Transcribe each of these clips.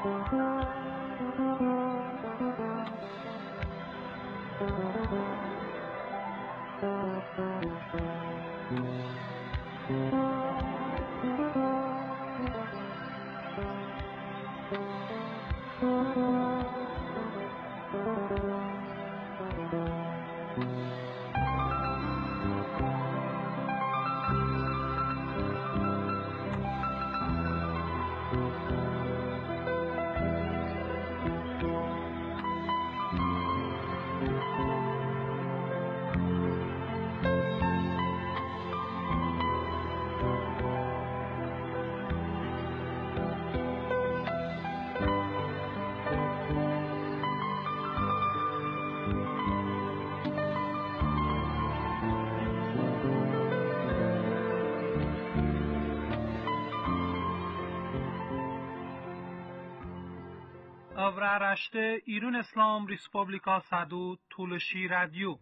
Avraaraşte İran İslam Respublika Sadu Tuluşi Radyo.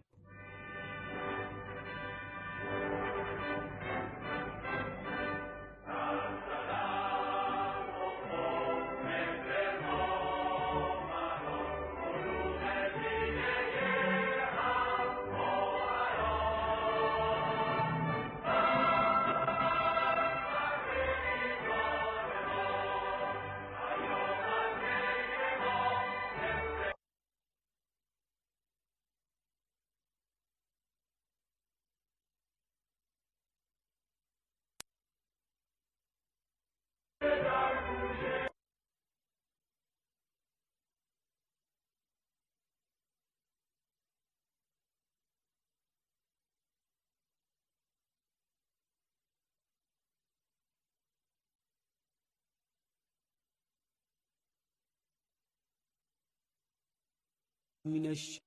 من الشيطان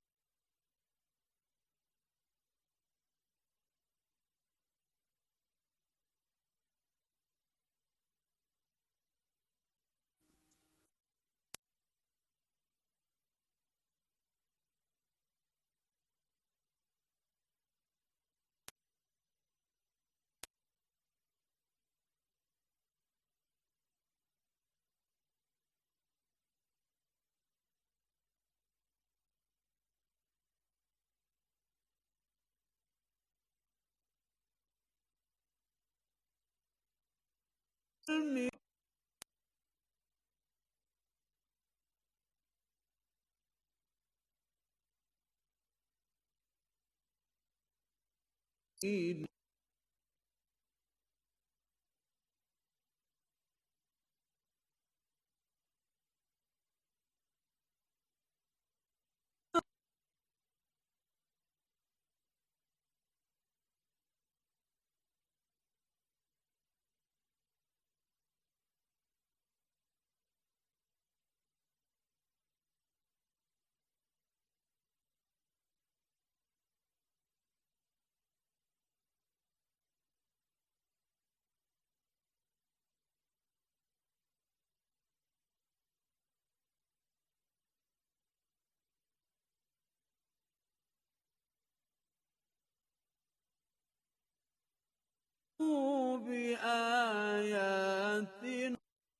بآياتنا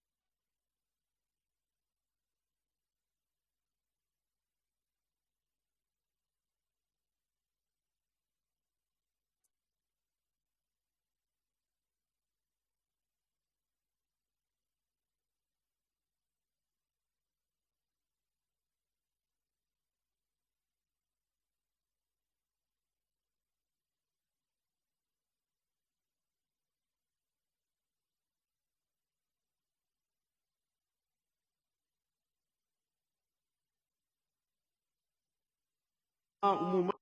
عموما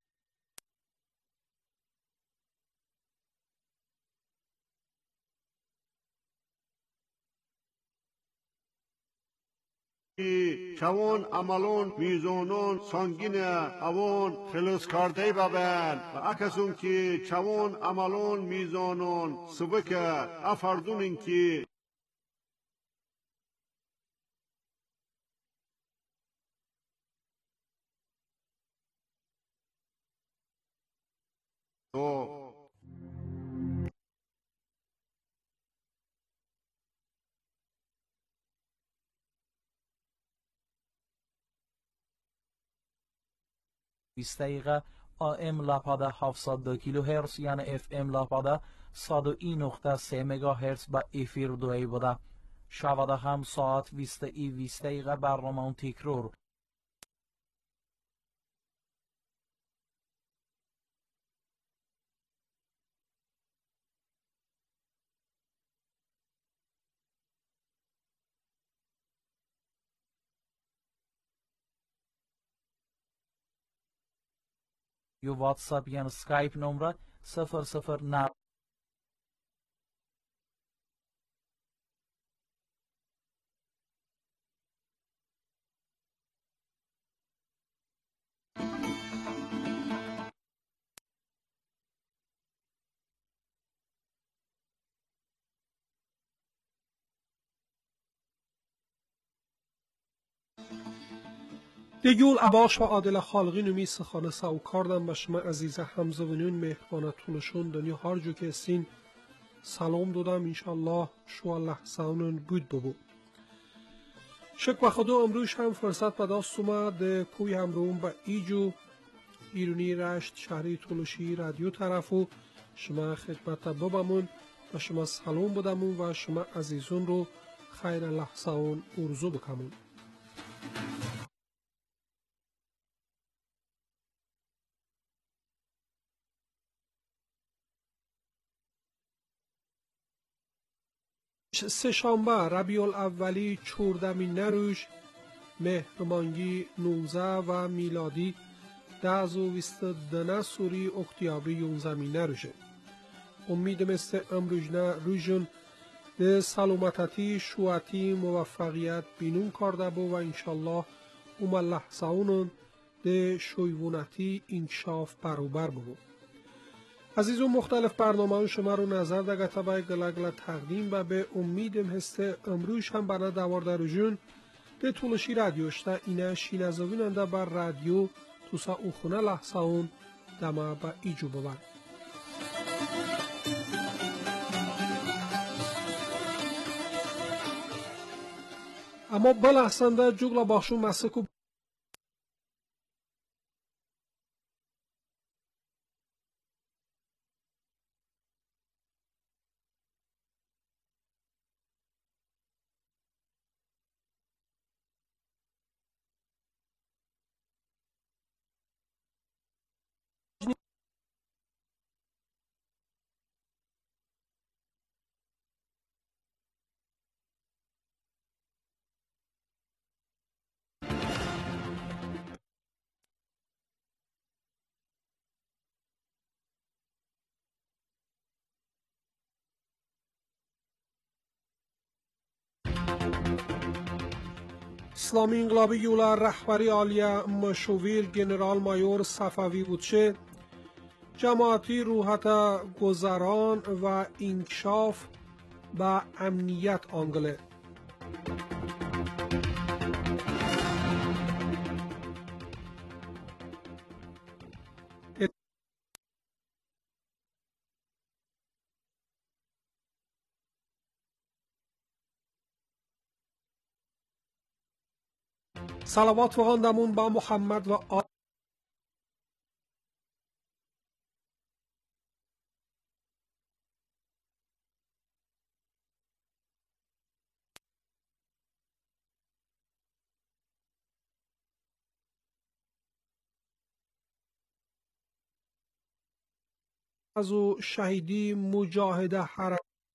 چون عملون میزونون سانگینه اوون خلص کرده ببن و اکسون که چون عملون میزونون سبکه افردونین که تو 20 دقیقه AM لاپاده 702 کیلوهرتز یعنی FM لاپاده 101.3 مگاهرتز به افیر دوی بوده. شواده هم ساعت 20 دقیقه برنامه تکرار. یو واتساپ یعنی سکایپ نمره 009 دیگول عباش و عادل خالقی نمی سخانه ساو کاردم به شما عزیز همزبانون مهربانه طولشون دنیا هر جو که استین سلام دادم انشالله شو الله ساونون بود ببو شک و خدا امروز هم فرصت به دست اومد کوی همروم به ایجو ایرونی رشت شهری طولشی رادیو طرفو شما خدمت ببمون و شما سلام بدمون و شما عزیزون رو خیر الله ساون ارزو بکمون. سه شنبه ربیع الاولی 14 روز مهرمانگی 19 و میلادی 10 سوری اکتیابری 11 روزه. امید مثل امروزنه روزون به سلامتی شواتی موفقیت بینون کرده بو و انشالله الله ساونون ده شویونتی انکشاف برابر بو. عزیزو مختلف برنامه شما رو نظر دگه تبای گلگل تقدیم و به امیدم هسته امروز هم برای دوار در جون به طولشی رادیوشتا اینه شینزویننده بر رادیو توسا اوخونه لحظه اون دمه با ایجو ببر. اما بلحظنده جگل باشو مسکو اسلامی انقلابی یولا رهبری عالیه مشویر جنرال مایور صفوی بودشه جماعتی روحت گذران و انکشاف و امنیت آنگله صلوات وغاندمون با محمد و از و شهیدی مجاهده حرم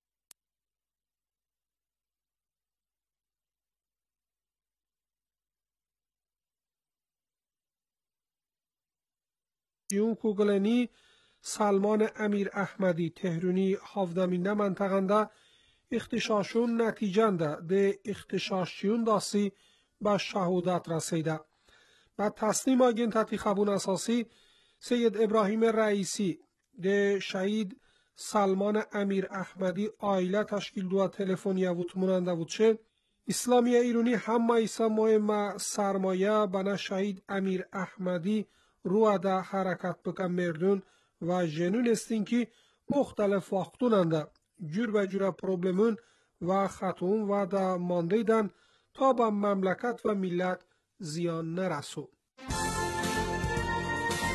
یون کوگلنی سلمان امیر احمدی تهرونی هافدمینده منطقنده اختشاشون نتیجنده ده اختشاشیون داسی به شهودت رسیده. بعد تسلیم آگین تتی خبون اساسی سید ابراهیم رئیسی ده شهید سلمان امیر احمدی آیله تشکیل دو تلفنی بود موننده بود شه اسلامی ایرانی هم ایسا مهم سرمایه بنا شهید امیر احمدی رو ده حرکت بکن مردون و جنون استین که مختلف وقتوننده جور و جور پروبلمون و خطون و ده مانده دن تا به مملکت و ملت زیان نرسو.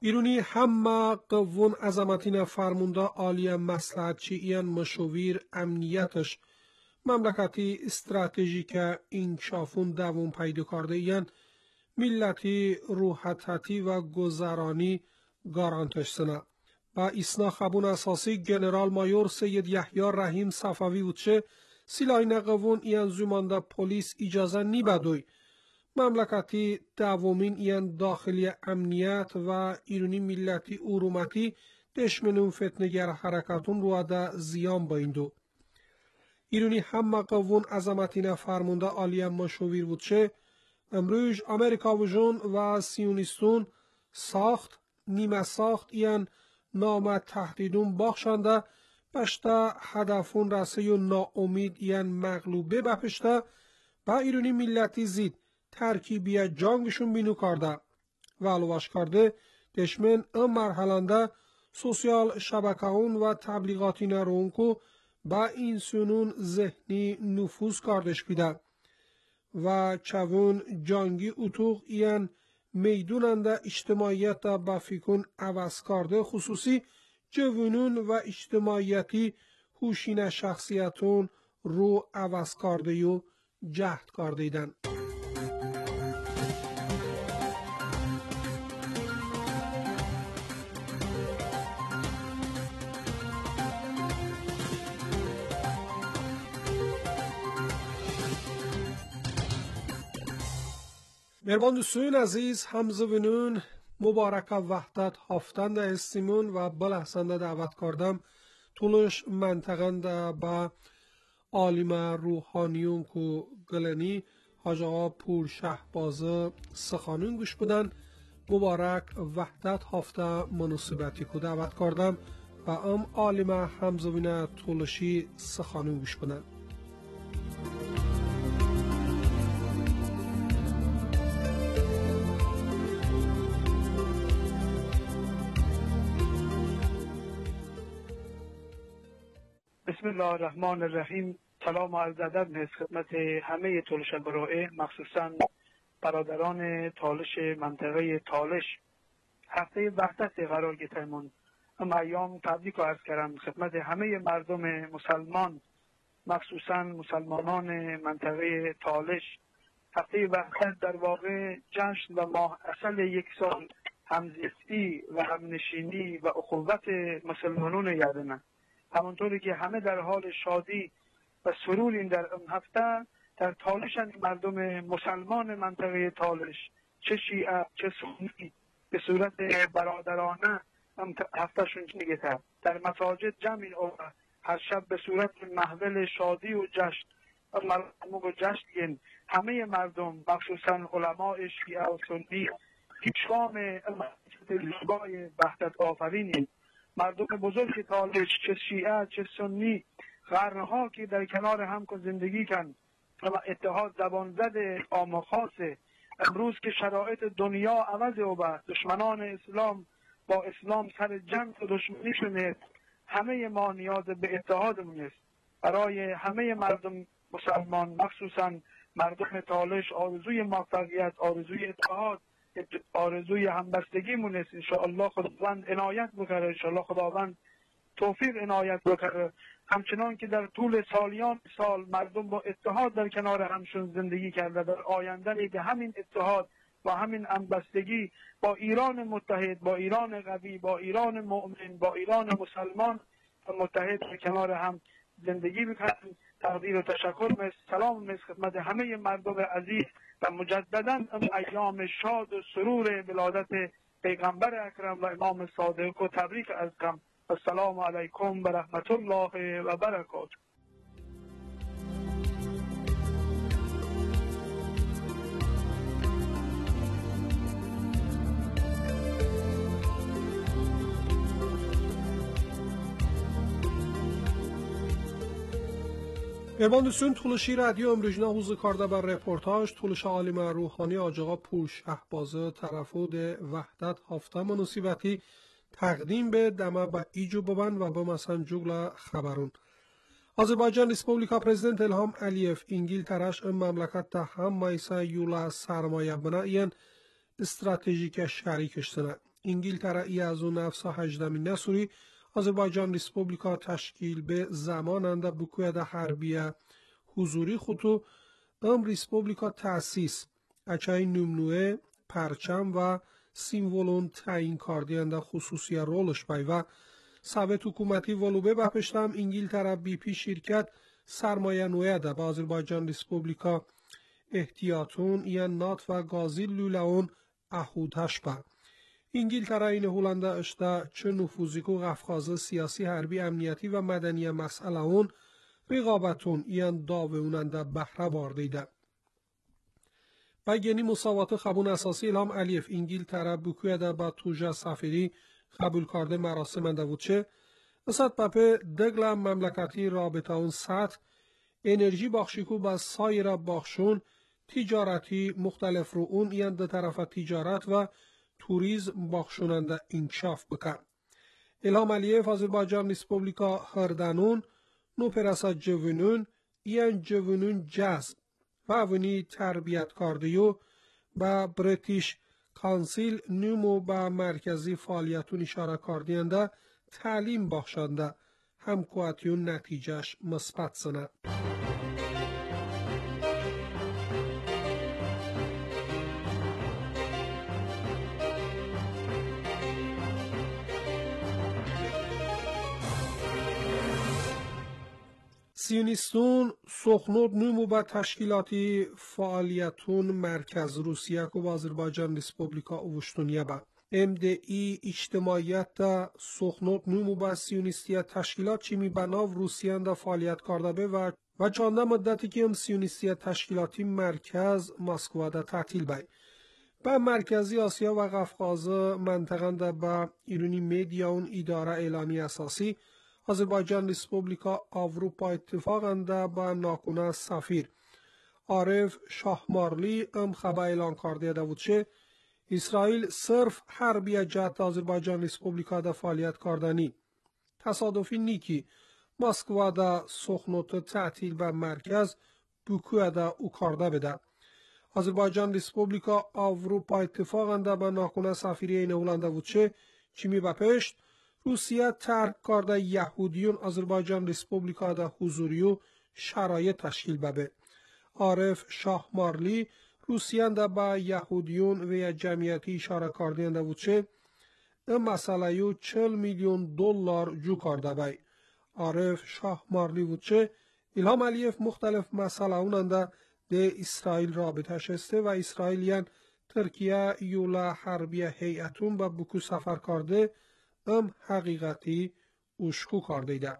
ایرونی همه قوون عظمتین فرمونده عالی مصلحتچی این مشویر امنیتش مملکتی استراتژیک انکشافون دوام پیدا کرده این ملتی روحتتی و گذرانی گارانتش سنه. با ایسنا خبون اساسی جنرال مایور سید یحیی رحیم صفوی بودشه سیلاین قوون این زمانده پلیس اجازه نیبدوی مملکتی دوامین این داخلی امنیت و ایرونی ملتی ارومتی دشمنون فتنگر حرکتون رو دا زیان بایندو. ایرونی همه قوون عظمتین فرمونده عالی مشویر بودشه امروز امریکا و جون و سیونیستون ساخت نیمه ساخت این نام تهدیدون بخشنده پشتا هدفون رسه و ناامید این مغلوبه بپشته با ایرونی ملتی زید ترکیبی جانگشون بینو کرده و علواش کرده دشمن ام مرحلنده سوسیال شبکهون و تبلیغاتی نرون که با این سنون ذهنی نفوذ کردش بیده و چون جانگی اتوق این میدوننده اجتماعیت با فکرون عوض کرده خصوصی جوانون و اجتماعیتی هوشین شخصیتون رو عوض کرده و جهد کرده ایدن. مهربان دوستان عزیز همزوینون مبارک وحدت هفتند استیمون و بلحسنده دعوت کردم طولش منطقه با عالم روحانیون که گلنی حاج آقا پور شهبازه سخانون گوش بودن مبارک وحدت هفته مناسبتی که دعوت کردم و عالم همزوین طولشی سخانون گوش بودن. بسم الله الرحمن الرحیم. سلام و عرض ادب نیست خدمت همه طولش برائه مخصوصا برادران تالش منطقه تالش. هفته وحدت قرار گرفتیم. اما ایام تبریک و عرض کردم خدمت همه مردم مسلمان مخصوصا مسلمانان منطقه تالش. هفته وحدت در واقع جشن و ماه اصل یک سال همزیستی و همنشینی و اخوت مسلمانان یادمه. همونطوری که همه در حال شادی و سرور این در هفته در تالشن مردم مسلمان منطقه تالش چه شیعه چه سنی به صورت برادرانه هفتهشون نگیتر در مساجد جمع او هر شب به صورت محول شادی و جشن و مردم و جشن همه مردم مخصوصا علماء شیعه و سنی پیشگام زیبای وحدت آفرینی مردم بزرگ تالش چه شیعه چه سنی قرنها که در کنار هم که زندگی کن و اتحاد زبان زده عام خاصه. امروز که شرایط دنیا عوض و با دشمنان اسلام با اسلام سر جنگ و دشمنی شده همه ما نیاز به اتحادمون است. برای همه مردم مسلمان مخصوصا مردم تالش آرزوی موفقیت آرزوی اتحاد آرزوی همبستگیمون است. انشاءالله خداوند عنایت بکنه انشاءالله خداوند توفیق عنایت بکنه. همچنان که در طول سالیان سال مردم با اتحاد در کنار همشون زندگی کرده در آینده به همین اتحاد با همین همبستگی با ایران متحد با ایران قوی با ایران مؤمن با ایران مسلمان متحد در کنار هم زندگی بکنیم. تقدیر و تشکر سلام خدمت همه مردم عزیز و مجددا ایام شاد و سرور ولادت پیغمبر اکرم و امام صادق و تبریک از کم. السلام علیکم و رحمت الله و برکاته. مهربان دوستان طولشی رادیو امروزنا حوزه کرده بر رپورتاج طولش عالم روحانی حاج آقا پور شهبازه طرفود وحدت هفته مناسبتی تقدیم به دمه با ایجو ببن و با مثلا جوگل خبرون. آذربایجان ریسپوبلیکا پرزیدنت الهام علیف انگلترش مملکت تا هم مایسا یولا سرمایه بنا این استراتژیک شریکش سنه. İngiltere iyazı nefsa 18 nesuri Azerbaycan Respublika teşkil be zamanında bukuyada harbiye huzuri خودو ام ریسپوبلیکا تأسیس اچای نمنوه پرچم و سیمولون تعیین کاردیند خصوصی رولش بای و سویت حکومتی ولوبه بپشتم انگلتره بی پی شرکت سرمایه نویه ده با آذربایجان ریسپوبلیکا احتیاطون یا نات و گازی لولون احودش با انگلتره این هولنده اشته چه نفوذی که غفخازه سیاسی حربی امنیتی و مدنی مسئله اون رقابتون ایان داووننده بهره باردیده. بگینی مساوات خبون اساسی الهام علیف انگلتره بکویده با توجه سفیری قبول کرده مراسمنده بود چه اسد پپه دگل مملکتی رابطه اون سطح انرژی بخشیکو با سایر بخشون تجارتی مختلف رو اون ایان ده طرف تجارت و توریزم بخشوننده انکشاف بکن. الهام علیف آذربایجان ریسپوبلیکا هردانون نو پرسا جوونون ایان جوونون جذب و اونی تربیت کاردیو با بریتیش کانسیل نومو با مرکزی فعالیتون اشاره کاردینده تعلیم بخشنده همکواتیون نتیجهش مثبت سنه. سیونیستون سخنود نمو با تشکیلاتی فعالیتون مرکز روسیه که با آذربایجان ریسپوبلیکا اوشتونیه با MDI اجتماعیت دا سخنود نمو با سیونیستی تشکیلات چیمی بناو روسیان دا فعالیت کرده به و چانده مدتی که هم سیونیستی تشکیلاتی مرکز مسکو دا تعطیل بای با مرکزی آسیا و قفقاز منطقه دا با ایرونی میدیاون اداره اعلامی اساسی آذربایجان ریسپوبلیکا اروپا اتفاقنده با ناکنه سفیر عارف شاهمارلی ام خبر اعلان کرده بود چه اسرائیل صرف حربی جهت آذربایجان ریسپوبلیکا دا فعالیت کردنی تصادفی نیکی مسکو دا سخنوت تعطیل و مرکز بکو دا او کرده بده آذربایجان ریسپوبلیکا اروپا اتفاقنده با ناکنه سفیری این هولنده بود چه می بپشت روسیه ترک کرده یهودیون آذربایجان ریسپوبلیکا دا حضوریو شرایط تشکیل ببه. عارف شاهمارلی روسیان دا با یهودیون و جمعیتی اشاره کردن دا بود چه این مسئله یو 40 میلیون دلار جو کرده بای. عارف شاهمارلی بود چه الهام علیف مختلف مسئله اوننده ده اسرائیل رابطه شسته و اسرائیلیان ترکیه یولا حربی هیئتون با بکو سفر کرده ام حقیقتی اشکو کردیده.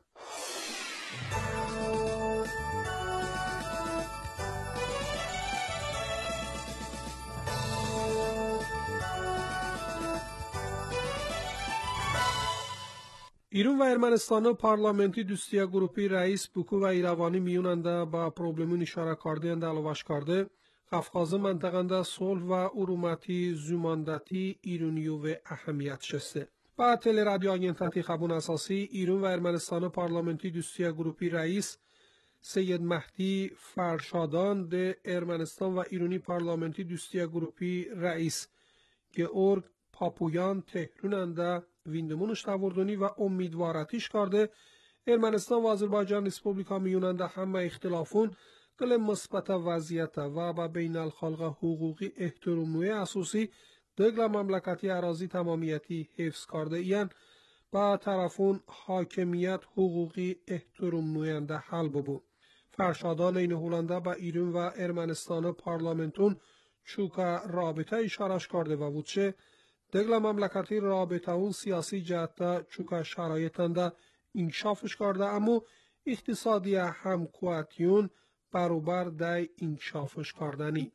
ایران و ارمنستان پارلمنتی دوستی گروپی رئیس بکو و ایروانی میوننده با پروبلمون اشاره کردند علوش کرده قفقاز منطقه صلح و ارومتی زماندتی ایرانیو و اهمیت شسته. با تل رادیو آگنتاتی خبون اساسی ایران و ارمنستان پارلمنتی دوستی گروپی رئیس سید مهدی فرشادان ده ارمنستان و ایرانی پارلمنتی دوستی گروپی رئیس گئورگ پاپویان تهروننده ویندمونش تاوردونی و امیدوارتیش کرده ارمنستان و آذربایجان ریسپوبلیکا میوننده همه اختلافون گل مثبت وضعیت و با بین الخلق حقوقی احتراموی اساسی دگل مملکتی اراضی تمامیتی حفظ کرده این با طرفون حاکمیت حقوقی احترام نوینده حل ببو. فرشادان این هولنده با ایران و ارمنستان پارلمنتون چوکا رابطه اشارش کرده و بود چه دگل مملکتی رابطه اون سیاسی جهت چوکا شرایطنده انکشافش کرده اما اقتصادی همکواتیون برابر دای انکشافش کردنی.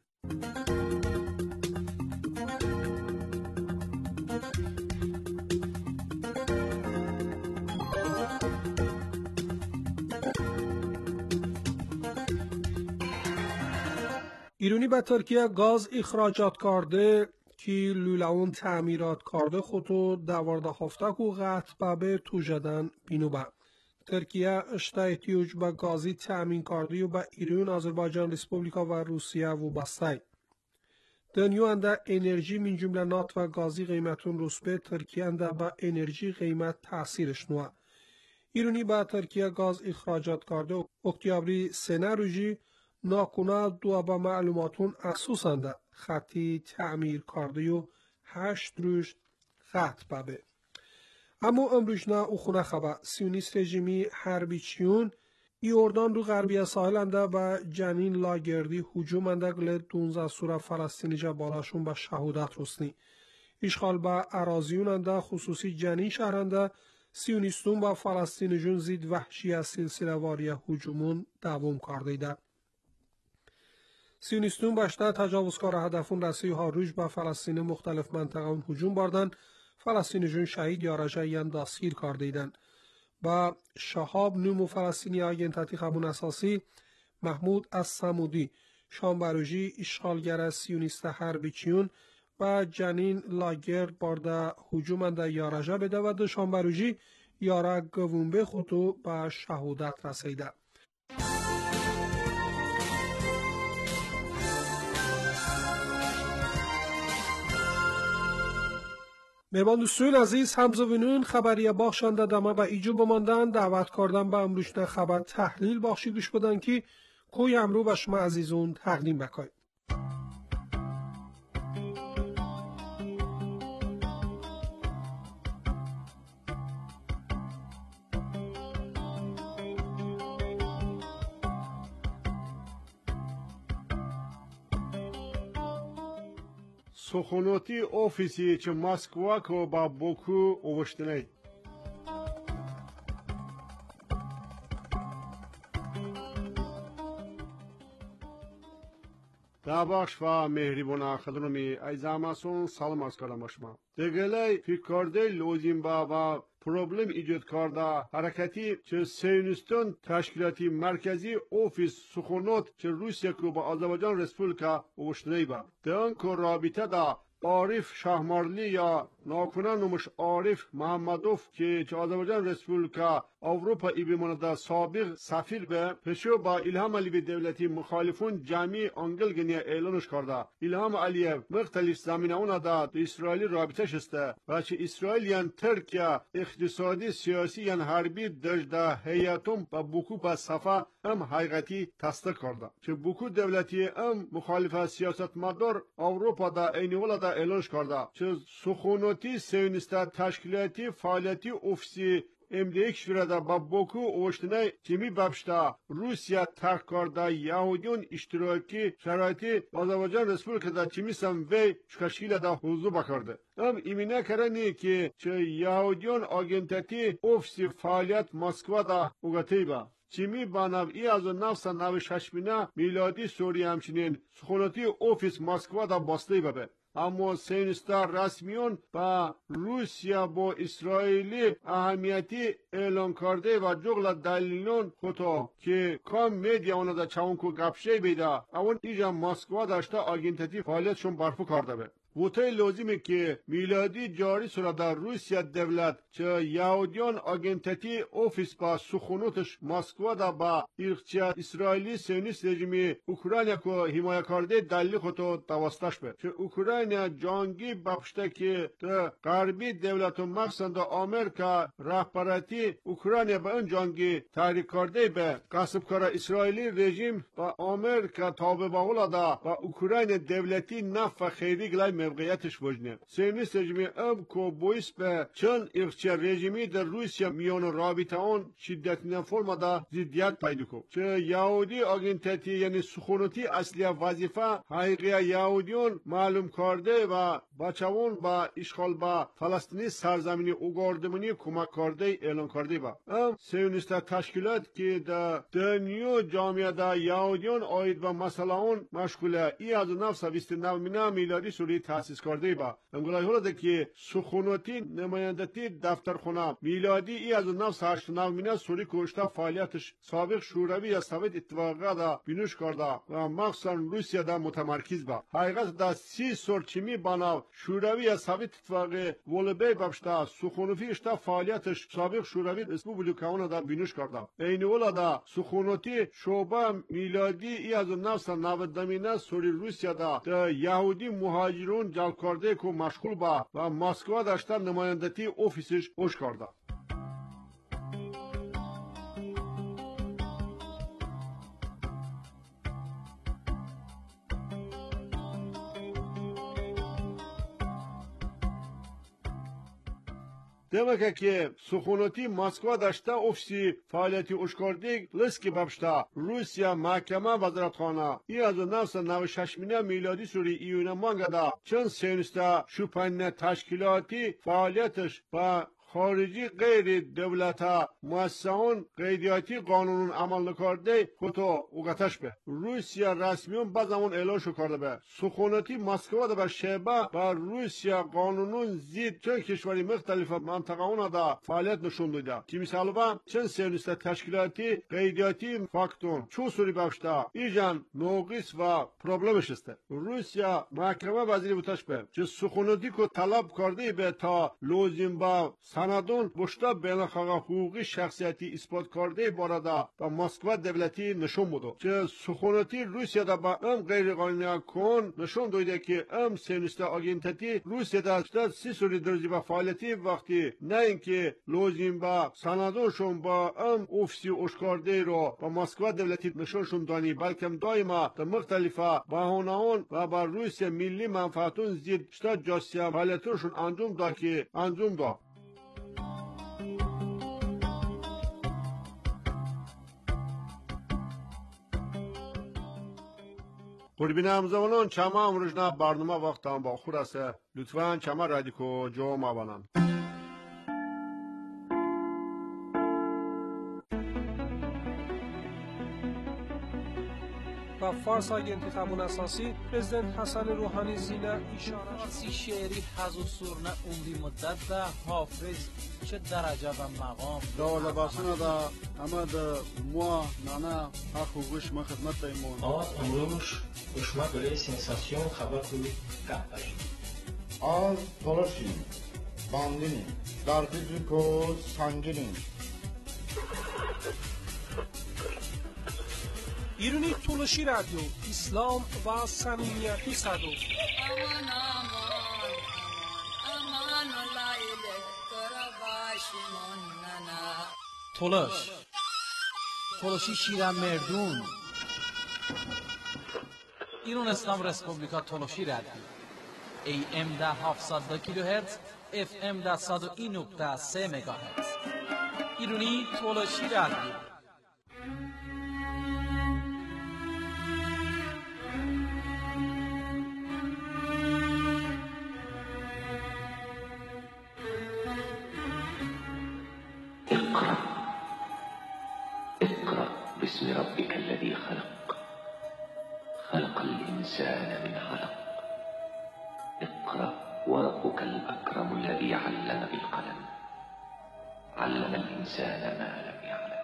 ایرانی به ترکیه گاز اخراجات کرده که لولون تعمیرات کرده خودو دوارده هفته کو قطع به توجدن بینو با. ترکیه اشته احتیاج به گازی تأمین کرده و به ایران، آذربایجان ریسپوبلیکا و روسیه و بسته. دنیا انده انرژی من جمله نات و گازی قیمتون رسبه ترکیه انده با انرژی قیمت تأثیرش نوه. ایرانی با ترکیه گاز اخراجات کرده اکتیابری سنه روژی ناکنه دو با معلوماتون اساس انده خطی تعمیر کرده و 8 روز خط بابه. اما امروز نه او خونه خبه سیونیست رژیمی حربی چیون اردن رو غربی ساحل انده و جنین لاگردی هجوم انده گل 12 سوره فلسطینی جا بالاشون به شهادت رسنی. اشغال به اراضیون انده خصوصی جنین شهر انده سیونیستون با فلسطین جون زید وحشی از سلسله واری هجومون دوام کرده ایده. سیونیستون باشده تجاوزکار هدفون رسی ها روش به فلسطین مختلف منطقه هجوم بردن فلسطین جون شهید یا رجعیان دستگیر کرده ایدن. با شهاب نومو فلسطینی آگنتاتی خبون اساسی محمود از سمودی شانبروژی اشغالگر سیونیست حربی چیون و جنین لاگرد بارده هجوم انده یارجه بده و دو شانبروژی یاره گوونبه خودو به شهودت رسیده. میبان دوستان عزیز همزوینون خبری باخشنده دمه و ایجو بماندن دعوت کردن به امروشن خبر تحلیل باخشی گوش بدن که کوی امرو به شما عزیزون تقدیم بکای. سخنوتی اوفیسی چه مسکوا کو با بوکو اوشتنی. داباش و مهریبونا خدمتی ایزاماسون سلام از کردم شما. دگلی فکرده لوزیم با problem ایجاد کرده حرکتی چه سیونیستان تشکیلاتی مرکزی اوفیس سخنوت چه روسیه کو با آذربایجان رسپولیکا اوشتنی با دان کو رابطه دا عارف شهمارلی یا ناکنه نمش عارف محمدوف که آذربایجان رسپولیکا اروپا ای بمانده سابق سفیر به پشو با الهام علیوی دولتی مخالفون جمعی انگل گنیا اعلانش کرده. الهام علیو مختلف زمینه اونا دا اسرائیلی رابطه شسته و چه اسرائیلیان ترکیه اقتصادی سیاسی یان حربی دجده هیاتم با بوکو با صفا هم حقیقتی تصدیق کرده. چه بوکو دولتی هم مخالف سیاست مدار اروپا دا اینولا دا اعلانش کرده. چه سخنوتی سیونیستا تشکیلاتی فعالیتی افسی امدیک شده با بوکو اوشتنه چمی بابشتا روسیا ترک کرده یهودیون اشتراکی شرایطی آذربایجان رسپولیکا دا چمی سم وی شکشکیل دا حضور بکرده. هم ایمینه کرنی که چه یهودیون آگنتاتی افسی فعالیت مسکوا دا اوگتی با. چمی با نوعی از 996 میلادی سوریه همچنین سخنوتی اوفیس مسکوا دا باسته ببه. اما سیونیستا رسمیون با روسیا با اسرائیلی اهمیتی اعلان کرده و جغل دلیلون خطا که کام میدیا اونا دا چاونکو گپشه بیده اون ایجا مسکوا داشته آگنتاتی فعالیتشون برپا کرده به. وطای لازمه که میلادی جاری سره در روسیا دولت چه یهودیان آگنتاتی اوفیس با سخنوتش مسکوا دا با ارقچیت اسرائیلی سیونیست رژیمی اوکراینیا که حمایه کرده دلیل خودو توسطش به. چه اوکراینیا جانگی بپشته که در غربی دولت و مقصد آمریکا رهبراتی اوکراینیا به اون جانگی تحریک کرده به قصبکار اسرائیلی رژیم با آمریکا تابع باولا دا با اوکراین دولتی نفع خیری گلای موقعیتش وجنه. سیونیست رژیمی ام کو بویس به چند ارقچی رژیمی در روسیا میان رابطه آن شدت فرم دا ضدیت پیدا کو. چه یهودی آگنتاتی یعنی سخنوتی اصلی وظیفه حقیقی یهودیون معلوم کرده و بچه‌ون با اشغال با فلسطینی سرزمینی اوگاردمانی کمک کرده اعلان کرده با. ام سیونیست تشکیلات که در دنیا جامعه دا یهودیون آید و مسئله اون مشغوله ای از 929 میلادی سوری تأسیس کرده با. امگلای هولده که سخنوتی نمایندتی دفترخانه میلادی ای از 989 مینا سوری کشته فعالیتش سابق شوروی یا سویت اتفاقه دا بینوش کرده و مخصوصا روسیا دا متمرکز با. حقیقت دا 30 سور چمی بنا شوروی سویت اتفاق ولبی بابشتا سخونوفی اشتا فعالیتش سابق شوروی رسپوبلیکاونا دا بینوش کرده. این اولا دا سخونوتی شعبه میلادی ای از 1990 سوری روسیا دا یهودی مهاجرون جلب کرده که مشغول با و مسکو داشته نمایندگی اوفیسش اوش کرده. demek ki سخونتی مسکو داشته ofisi faaliyeti ushkordik liski babshta Rusya mahkeme vaziratxona ای از 1996 میلادی سوری ایونه مانگدا چند سینسته شوپنه تشکیلاتی فعالیتش با خارجی غیر دولتا مؤسسان قیدیاتی قانون عمل کرده خودتو اوگتش به روسیا رسمیون بازمون اعلان شو کرده به سخونتی مسکو به شبه با روسیا قانونون زید چند کشوری مختلف منطقه اون دا فعالیت نشون داده که مثال با چند سیونیست تشکیلاتی قیدیاتی فاکتون چون سوری باشتا ایجان نوقیس و پروبلمش است روسیا محکمه وزیری بودش به چه سخونتی که طلب کرده به تا لوزیم با سندون بشتا بین‌المللی حقوقی شخصیتی اثبات کرده بارده و مسکو دولتی نشون بودو که سخونتی روسیا دا با ام غیر قانونی کن نشون داده که ام سیونیست آگینتتی روسیا دا سی سوری درزی با فعالیتی وقتی نه اینکه لوزیم با سندونشون با ام اوفیسی اشکارده رو با مسکو دولتی نشونشون دانی بلکه دائما در مختلفه بهانه‌ها و با روسیا ملی منفعتون زید شتا جاسیا فعالیتشون انجام دا که انجام دا قربین همزمانان چما امروزنا برنامه وقتم با خود است لطفاً چما رادیکو جو مابانن و فارس آگنتی تبون اساسی پرزیدنت حسن روحانی زینه اشاره فارسی شعری حز و سرنه عمری مدت و حافظ چه درجه و مقام دا لباسونه دا اما دا موا نانا حق و گوش ما خدمت دایمون امروز گوشما برای سنساسیون خبر کنید گفتش Az dolaşın, bandinin, dargıcı koz sanginin. ایرونی تولشی رادیو اسلام و صمیمیتی صدو aman aman aman aman olaylı karabaşımın nana. تولشی شیرم مردون ایران اسلام رسپوبلیکا تولشی رادیو AM ده 700 کیلوهرتز FM ده 101.3 مگاهرتز ایرونی تولشی رادیو اقرأ باسم ربك الذي خلق خلق الإنسان من علق اقرأ وربك الأكرم الذي علم بالقلم علم الإنسان ما لم يعلم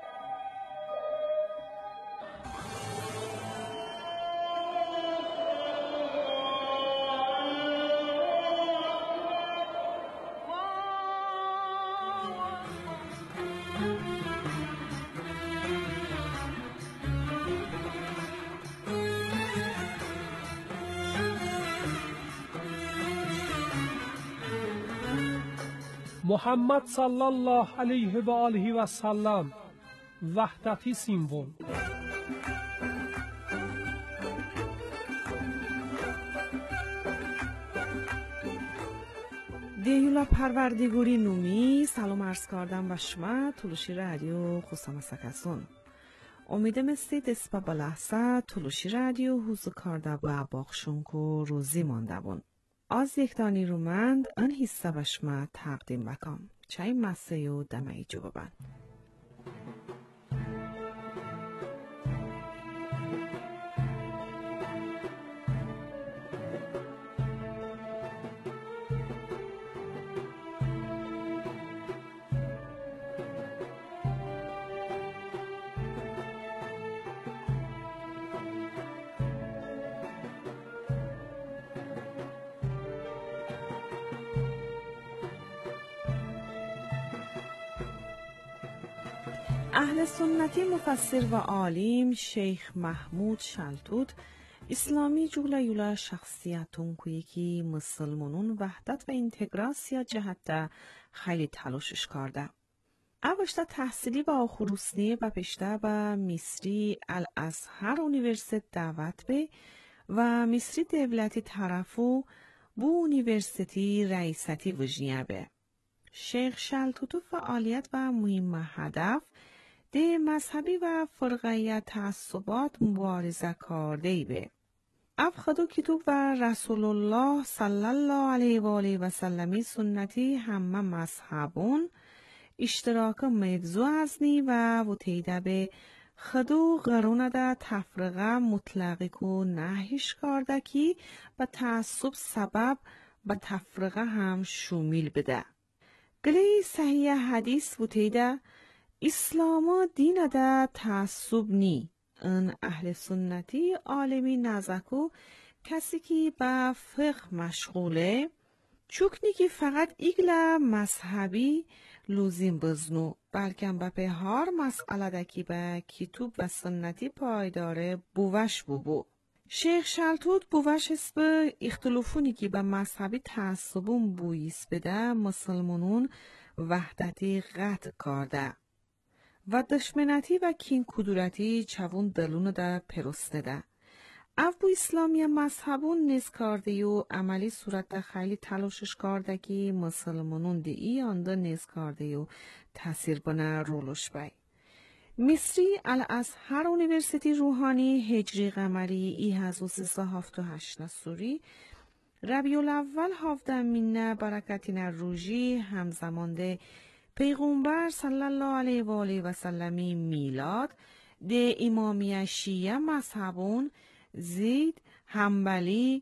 محمد صلی الله علیه و آله و سلم وحدتی سیمبل دیولا پروردگاری نومی سلام عرض کردم به شما تولشی رادیو خوسام سکسون امیدم استید اسپا با لحظه تولشی رادیو حوزو کرده و باخشونکو روزی مانده بون از یک دانی رومند ان حصه به شما تقدیم بکم چای مسیح و دمه جو ببند اهل سنتی مفسر و عالم شیخ محمود شلتوت اسلامی جولا یولا شخصیتون که مسلمانون وحدت و اینتگراسیا جهت خیلی تلاشش کرده. اوشتا تحصیلی با خروسنی و پشته با مصری الازهر اونیورسیت دعوت به و مصری دولتی طرفو بو اونیورسیتی رئیستی وجنیه به. شیخ شلتوتو فعالیت و مهم هدف ده مذهبی و فرقیت تعصبات مبارزه کرده به. افخدو کتاب و رسول الله صلی الله علیه و آله و سلمی سنتی همه مذهبون اشتراک موضوع ازنی و تیده به خدو قرونه ده تفرقه مطلقی کو نهیش کرده کی و تعصب سبب به تفرقه هم شومیل بده. گلی صحیح حدیث تیده اسلاما دین ده تعصب نی. ان اهل سنتی عالمی نزکو کسی که با فقه مشغوله چوکنی که فقط ایگلا مذهبی لوزیم بزنو بلکه با به هر مسئله دکی با کتاب و سنتی پایداره بوش بو. شیخ شلتوت بوش اسب اختلافونی که با مذهبی تعصبون بویس بده مسلمانون وحدتی قطع کرده و دشمنتی و کین کدورتی چوون دلون ده پرسته ده. او بو اسلامی مذهبون نیز کرده و عملی صورت خیلی تلاشش کرده که مسلمانون دی آنده نیز کرده و تاثیر بنا رولش بای. مصری الازهر اونیورسیتی روحانی هجری قمری 1378 سوری ربیع الاول 17 برکتین روژی همزمان ده پیغمبر صلی الله علیه و آله و سلمی میلاد ده امامیه شیعه مذهبون زید، حنبلی،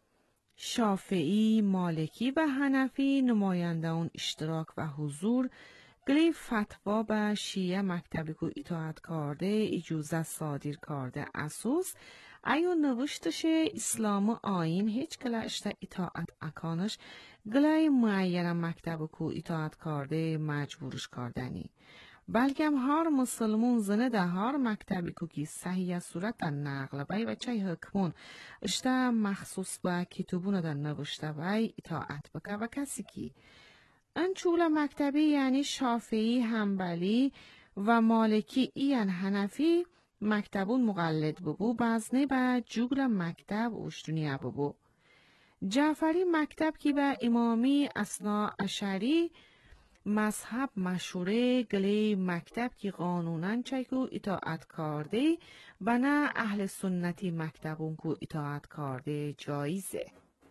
شافعی، مالکی و حنفی نماینده اون اشتراک و حضور گلی فتوا به شیعه مکتبی که اطاعت کرده اجازه صادر کرده اساس ایو نوشتش اسلام آین هیچ گله اشتا اطاعت اکانش گله معین مکتب که اطاعت کرده مجبورش کردنی بلکه هر مسلمون زنه ده هر مکتبی که صحیح صورت نقل بای و چای حکمون اشتا مخصوص با کتابون ده نوشته بای اطاعت بکه و کسی که انچول مکتبی یعنی شافعی، حنبلی و مالکی این حنفی مکتبون مقلد ببو بازنه با جوگل مکتب اشتونیه ببو. جعفری مکتب کی با امامی اثنا عشری مذهب مشوره گلی مکتب کی قانونن چایکو اطاعت کرده بنا اهل سنتی مکتبون کو اطاعت کرده جایزه.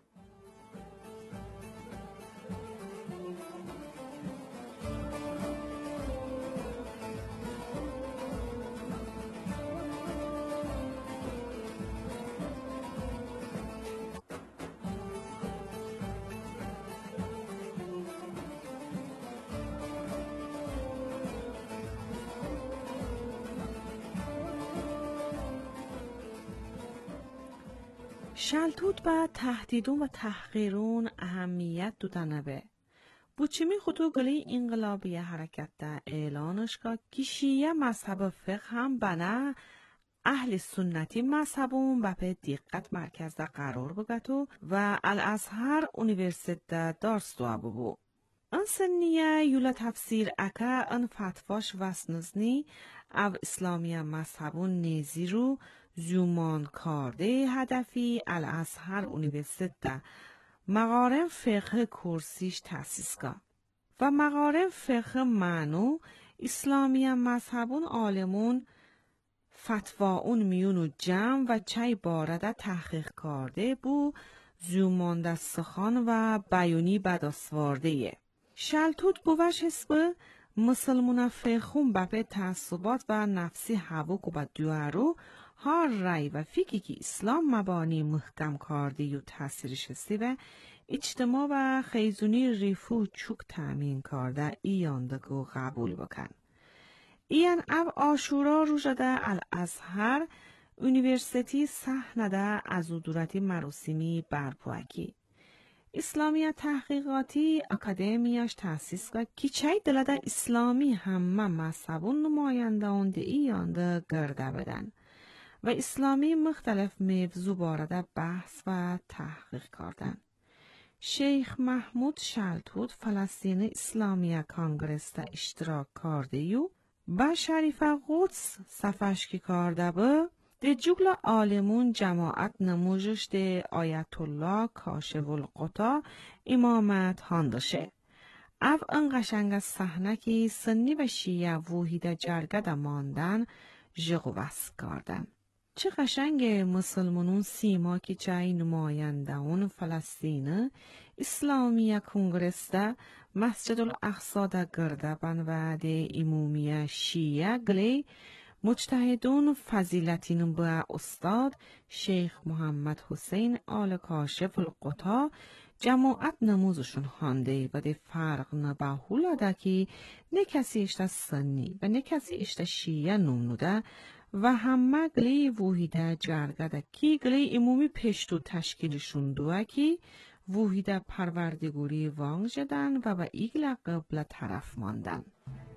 شلتوت با تهدیدون و تحقیرون اهمیت دودنه به. بوچیمی خودو گلی انقلابی حرکت ده اعلانش که شیعه مذهب فقه هم بنا اهل سنتی مذهبون و به دقت مرکز ده قرار بگتو و الازهر اونیورسیت ده دارست دو ببو. ان سنیه یولا تفسیر اکا ان فتواش وسنزنی او اسلامی مذهبون نیزی رو زومان کرده هدفی الازهر اونیورسیت ده مغارم فقه کورسیش تأسیس که و مغارم فقه معنو اسلامی مذهبون عالمون فتوا اون میونو جمع و چای بارده تحقیق کرده بو زومان ده سخان و بیونی بداسوارده شلتوت بوش حسب مسلمون فقهون به تعصبات و نفسی حوک و بدوارو هر رای و فکری که اسلام مبانی محکم کرده و تاثیرش هستی و اجتماع و خیزونی ریفو چوک تأمین کرده ایاندگو قبول بکن. این او آشورا رو جده الازهر اونیورسیتی صحنه ده از دورتی مراسمی برپاکی. اسلامیت تحقیقاتی اکادمیاش تأسیس کرد که چای دلده اسلامی همه مذهبون نماینده اونده ایانده گرده بدن و اسلامی مختلف موضوع بارده بحث و تحقیق کردن. شیخ محمود شلتوت فلسطین اسلامی کانگرس تا اشتراک کرده یو با شریف قدس صفحش کرده به ده جگل عالمون جماعت نموجش ده آیت الله کاشف القطا امامت هاندشه. او انقشنگ صحنه که سنی و شیعه وحیده جرگه ده ماندن جغوست کردن. چه قشنگ مسلمانون سیما که چای نماینده اون فلسطین اسلامی کنگرس ده مسجد الاقصی ده گرده بن و ده امومی شیعه گلی مجتهدون فضیلتین با استاد شیخ محمد حسین آل کاشف القطا جماعت نموزشون هانده و ده فرق نباهولا ده که نه کسی اشتا سنی و نه کسی اشتا شیعه نمونده و همه گلی وحیده جرگه کی گلی امومی پشتو تشکیلشون دوه کی وحیده پروردگوری وانگ جدن و با ایگل قبل طرف ماندن.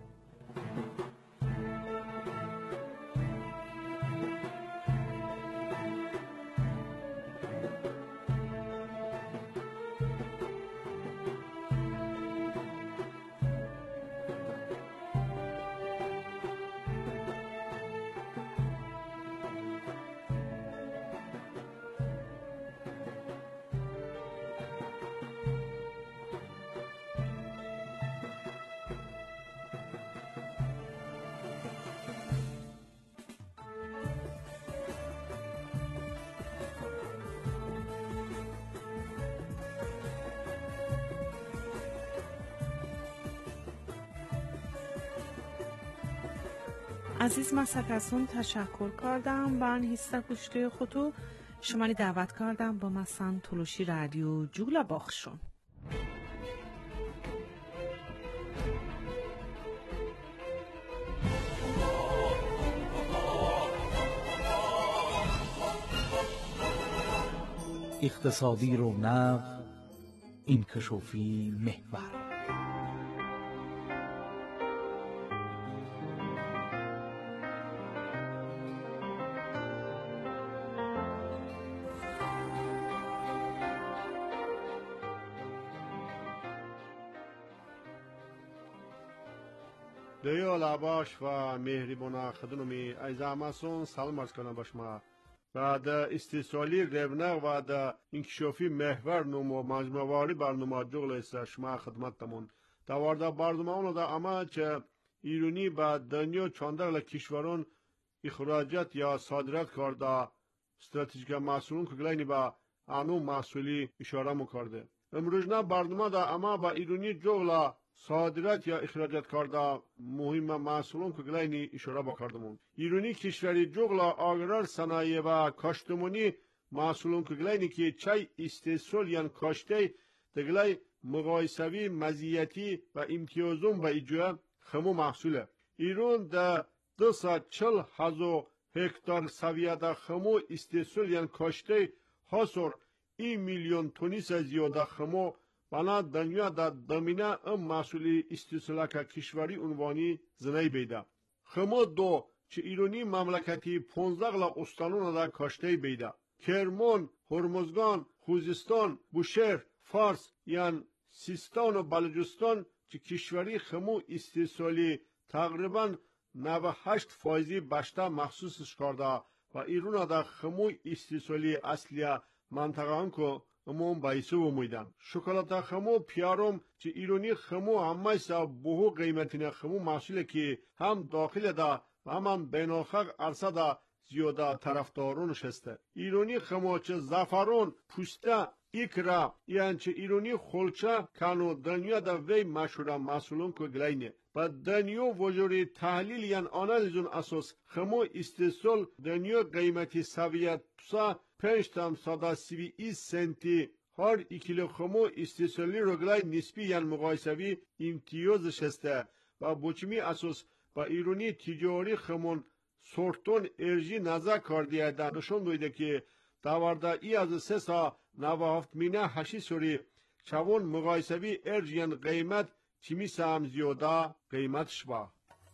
عزیز مسکسون تشکر کردم بان هسته کشته خودو شمالی دعوت کردم با مثلا تلوشی رادیو جولا باخشون. اقتصادی رونق انکشافی محور. دیو لباش و مهربان خدمتی ایزامسون سلام عرض کنم باشما و در استیصالی رونق و در انکشافی محور نمو مجموعی برنامه جغل است شما خدمتتمون دوارده برنامه اونو در اما چه ایرانی با دنیا چندر کشوران اخراجات یا صادرات کرده استراتژیک مسئولون که گلینی با آنو مسئولی اشاره میکرده. امروز نه برنامه در اما با ایرانی جغل صادرات یا اخراجات کرده مهم مسئولون که گلینی اشاره بکردمون. ایرانی کشوری جغل آگرار صنایع و کاشتمانی مسئولون که گلینی که چای استحصال یا کاشته دگلای مقایسوی مزیتی و امتیازون با ایجا خمو محصوله. ایران در 240,000 هکتار سویه در خمو استحصال یا کاشته حاصل 1 میلیون تونی زیاده خمو بنا دنیا در دمینه مسئولی استحصال که کشوری عنوانی زنی بیده. خمو دو چه ایرانی مملکتی 15 استانون در کاشته بیده. کرمان، هرمزگان، خوزستان، بوشهر، فارس یعنی سیستان و بلوچستان که کشوری خمو استحصالی تقریبا 98% بیشتر مخصوصش کرده و ایران در خمو استحصالی اصلی منطقه انکو امون بایسو بمیدن. شکلات خمو پیارم که ایرانی خمو همه سا بهو قیمتین خمو محصوله که هم داخل دا و هم بینالخلق عرصه دا زیاده طرفدارونش هسته. ایرانی خمو چه زعفران، پوسته، ایکرا یعنی چه ایرانی خلچه کانو دنیا دا وی مشهور مسئولون که گلینه. با دنیا وجوری تحلیل یعنی آنالیزون اساس خمو استحصال دنیا قیمتی سویت پسا 5.31 سنتی هر 1 کیلو خمو استحصالی رگلای نسبی یعنی مقایسوی امتیازش هسته و بچمی اساس با ایرانی تجاری خمون سورتون ارژی نظر کردیه در نشون دویده که دوارده ای از 397 مینه 8 سوری چون مقایسوی ارجین قیمت چیمی سهم زیاده قیمتش با.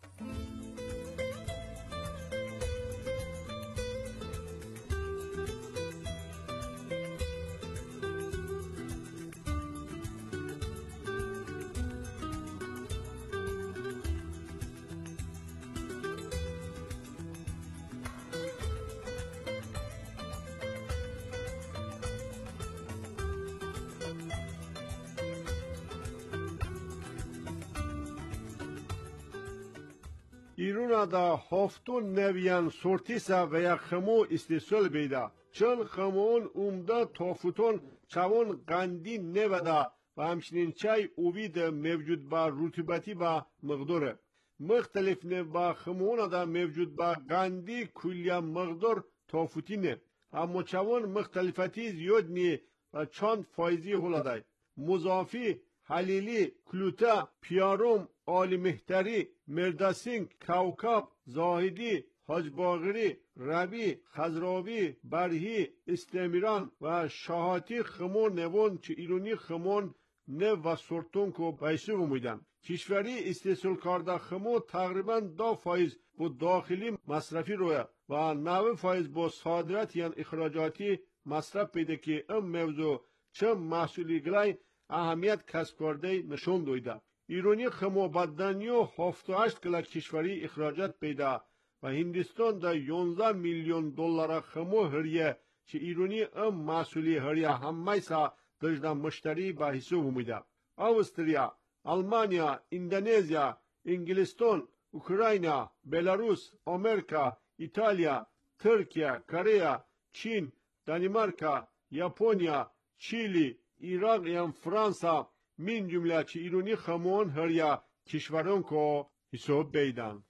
ایران دا هفتون نویان سورتیسا و یک خمو استیسول بیده. چون خمون عمده تافوتون چون قندی نوده و همچنین چای اوید موجود با رطوبتی با مقداره. مختلف نه با خمون دا موجود با قندی کلیا مقدار تافوتی نه. اما چون مختلفتی زیاد نی و چند فایزی هلاده. مضافی، حلیلی، کلوتا، پیاروم، آلی مهتری، مرداسینگ، کوکب، زاهدی، حاج باقری، ربی، خزرابی، برهی، استمیران و شاهاتی خمون نوون چه ایرانی خمون نو و سورتون کو بایسو بمیدن. کشوری استحصال کرده خمون تقریبا 2% با داخلی مصرفی روی و 9% با صادرات یا اخراجاتی مصرف پیده که این موضوع چه محصولی گلای اهمیت کسب کرده نشون دویده. ایرانی خمو با دنیا 78 کلا کشوری اخراجات پیده و هندستان دا 11 میلیون دلار خمو هریه چه ایرانی ام محصولی هریه همه سا دجدا مشتری با حساب میده. اوستریا، آلمانیا، اندونزیا، انگلستان، اوکراین، بلاروس، امریکا، ایتالیا، ترکیه، کره، چین، دانمارک، ژاپنیا، چیلی، عراق یا فرانسه من جمله چه ایرانی خمون هریا کشوران کو حساب بیدن.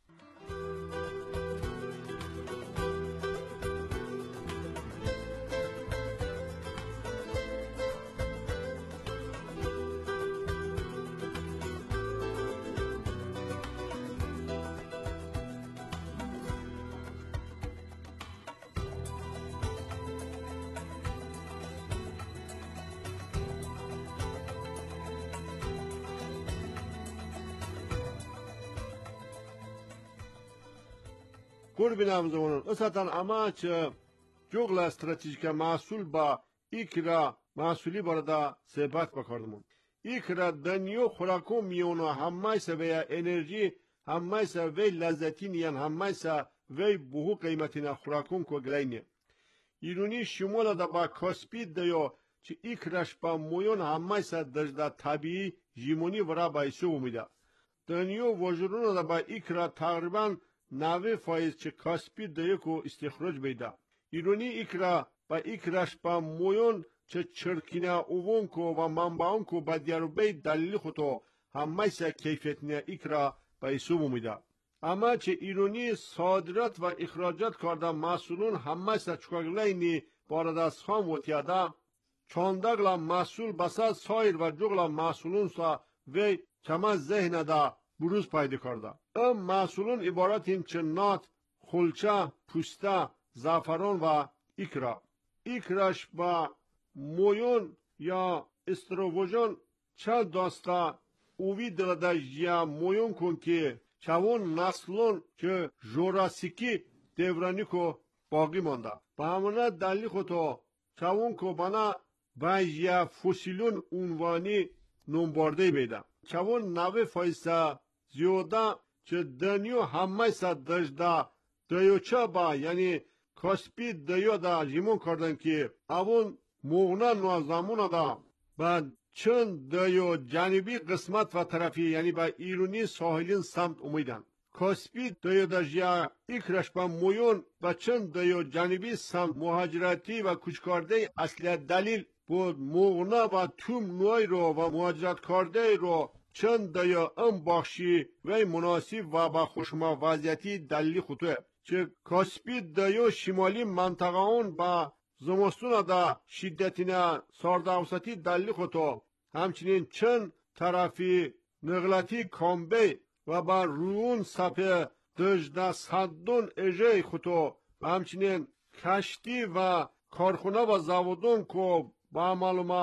قربینم زمانون اساتان اما چه جغل استراتژیک محصول با ایکرا محصولی برده صحبت بکردمون. ایکرا دنیو خوراکو میونو همه سه ویا انرژی همه سه وی لذتی نیان همه سه وی بهو قیمتینا خوراکون کو گلینه. ایرانی شمال دا با کاسپید دیو چه ایکراش با مویون همه سه دجدا طبیعی جیمونی ورا بایسو امیده. دنیو وجرون دا با ایکرا تقریبا 90% چه کاسپید دیو کو استخراج بیده. ایرانی ایکرا با ایکراش با مویون چه چرکینا اوون کو و منبعون کو با دیاروبی دلیل خودو همه سه کیفیتنا ایکرا بایسو امیده. اما چه ایرانی صادرات و اخراجات کرده محصولون همه سه چکاگلینی بارد از خام و تیاده چاندگلا محصول بسا سایر و جغلا محصولون سا وی چما ذهن دا بروز پیدا کرده. ام محصولون عبارتین چه نات، خلچه، پوسته، زعفران و ایکرا. ایکراش با مویون یا استرووژن چه داستا اوی دلده یا مویون کن که چون نسلون که جوراسیکی دورانی کو باقی مانده. با همونه دلیل خودو چون که بنا یا فسیلون عنوانی نمبارده بیده. چون 90% زیاده چه دنیو همه سا دجده دیوچه با یعنی کاسپی دیو دا جیمون کردن که اون مغنن و زمون دا بعد چند دیو جانبی قسمت و طرفی یعنی با ایرانی ساحلین سمت امیدن. کاسپی دیو دا جیا ایکرش با مویون و چند دیو جانبی سمت مهاجرتی و کچکارده اصلی دلیل بود مغنا و توم نوی رو و مهاجرت کرده رو چند دیو ام بخشی و مناسب و با خوشما وضعیتی دلیل خطوه. چه کاسپی دیو شمالی منطقه اون با زمستون دا شدتینا ساردوستی دلیل خطو همچنین چند طرفی نقلتی کامبی و با روون سپه دجده صدون اجه خطو و همچنین کشتی و کارخونه و زودون کو با معلومه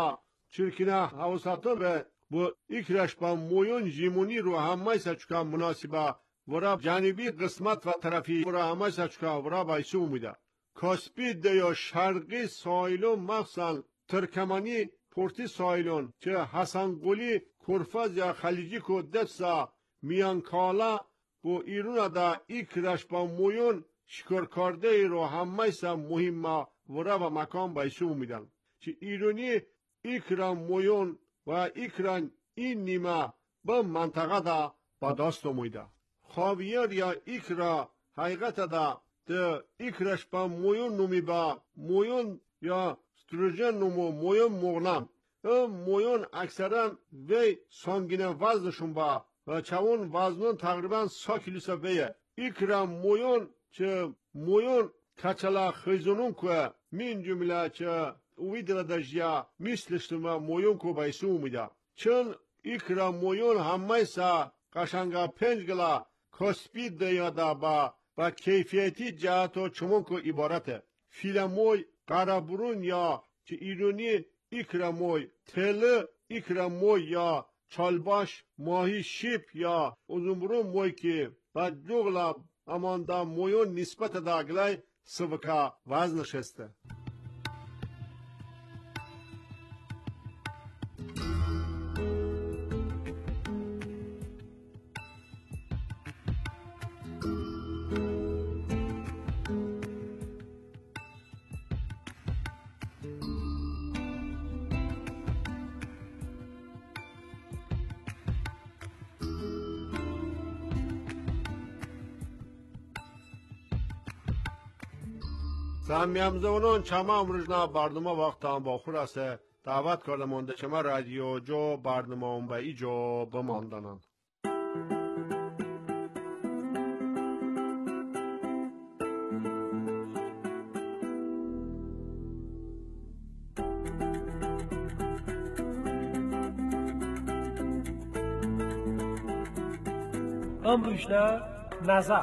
چرکینا حواساتو به bu ikraşba moyun jimuni ru hamaysa çıkan münasiba vura canibi kısmet ve tarafı vura hamaysa çıkan vura baysu umida. Kaspi deyo şarkı sahilon maksan Türkmeni porti sahilon çe Hasan Guli Kurfaz ya Halici ko detsa miyankala bu İruna da ikraşba moyun şikarkarde ru hamaysa muhimma vura ve makam baysu umidan. Çi İruni ikram moyun و ایکران این نیمه به منطقه دا با دست مویده خاویر یا ایکرا حقیقت دا ده ایکرش با مویون نومی با مویون یا استروژن نومو مویون مغنم مویون اکثرا وی سانگینه وزنشون با و چون وزنون تقریبا 100 کیلوسه ویه ایکرا مویون چه مویون کچلا خیزونون که من جمله چه увидела дождя, мислишtima moyun ko baysu umida. Çın ikra moyun hammaysa kaşanga pençgala kospi dünyada ba keyfiyeti cihato çumun ko ibarate. File moy karaburun ya ki ironi ikra moy, teli ikra moy ya çalbaş, mahi şip ya uzunburun moy ki ba cugla amanda moyun nispet daglay sıvıka vaznışeste. سامیامزونون چما امروزنا برنامه وقتان با خوراسه دعوت کرده مونده چما رادیو جو برنامه اون با ای جو بماندنن امروزنا نظر